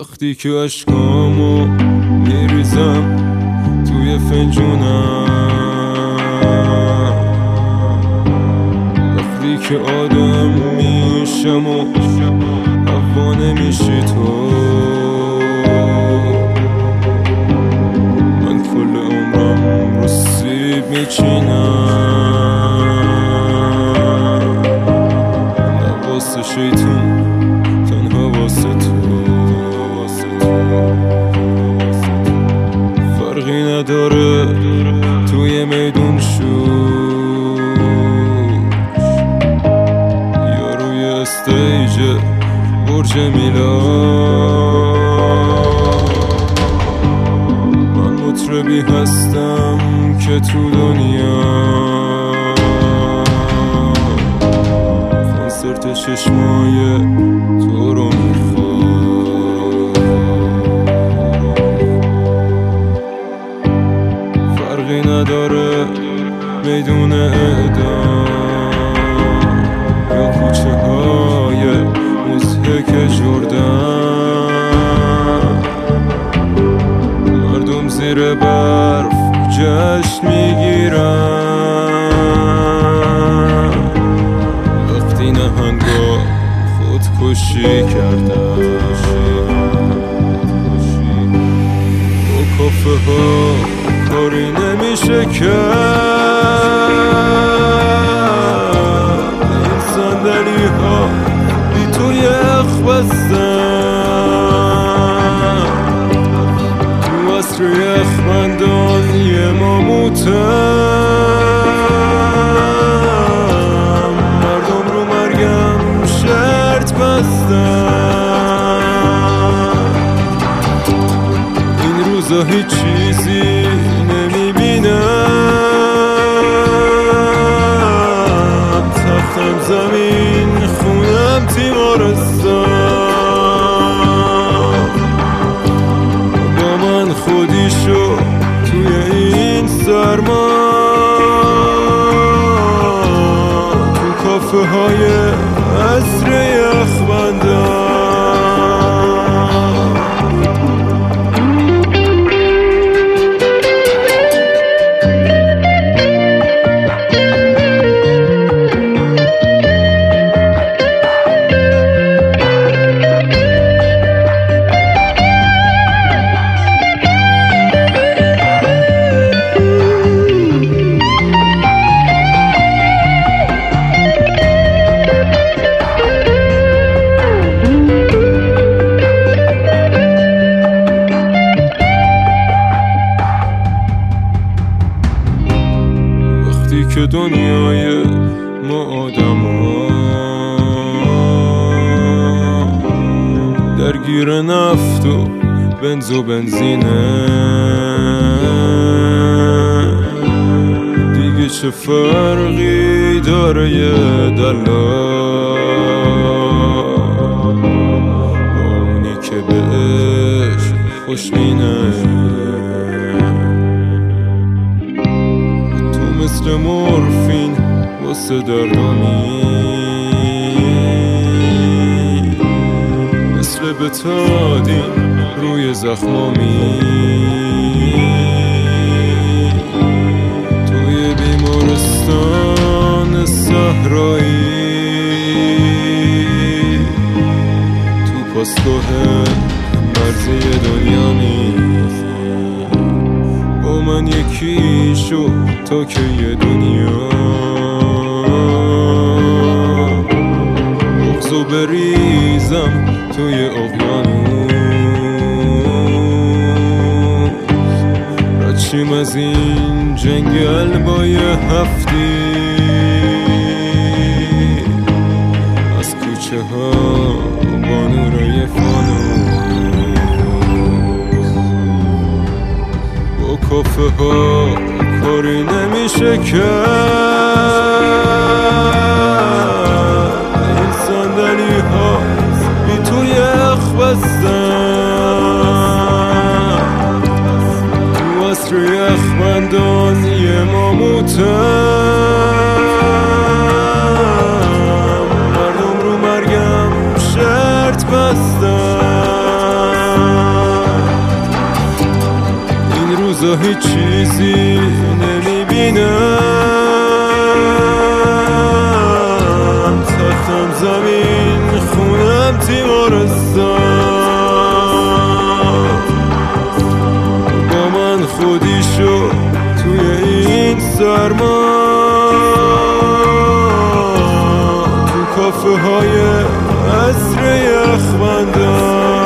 وقتی که عشقامو میریزم توی فنجونم، وقتی که آدم میشم و هوا نمیشی تو، من کل عمرم رو سیب میچینم، نه واسه شیطون تنها واسه تو. فرقی نداره توی میدون شوش یا روی استیج برج میلاد، من مطربی هستم که تو دنیا کنسرت 6 ماهه تو رو میخواد. فرقی نداره میدون اعدام یا کوچه های مضحک جردن، مردم زیر برف جشن میگیرن وقتی نهنگا خودکشی کردن. با کافه ها کاری نمیشه کرد، این صندلی ها بی تو یخ بستن، تو عصر یخبندان یه ماموتم، مردم رو مرگم شرط بستن. این روزا هیچ چیزی نمیبینم، تختم زمین خونم تیمارستان، با من خودی شو توی این سرما، تو کافه های عصر یخبندان. که دنیای ما آدم ها درگیر نفت و بنز و بنزینه، دیگه چه فرقی داره یه دلال با اونی که بهش خوشبینه. مثل مورفین واسه دردانی، مثل بتادین روی زخمامی، توی بیمارستان صحرایی، تو پاسگاه مرزی دنیا نیست. با من یکی شو تا که یه دنیا بغضو بریزم توی اقیانوس، رچیم از این جنگل با یه هفتی، از کوچه ها با نورای فانوس، با کافه ها کاری نمیشه کرد، این صندلی ها بی تو یخ بستن، تو عصر یخبندان یه ماموتم، مردم رو مرگم شرط بستن. هیچ چیزی نمیبینم، تختم زمین، خونم تیمارستان. با من خودی شو توی این سرما، تو کافه های عصر یخبندان.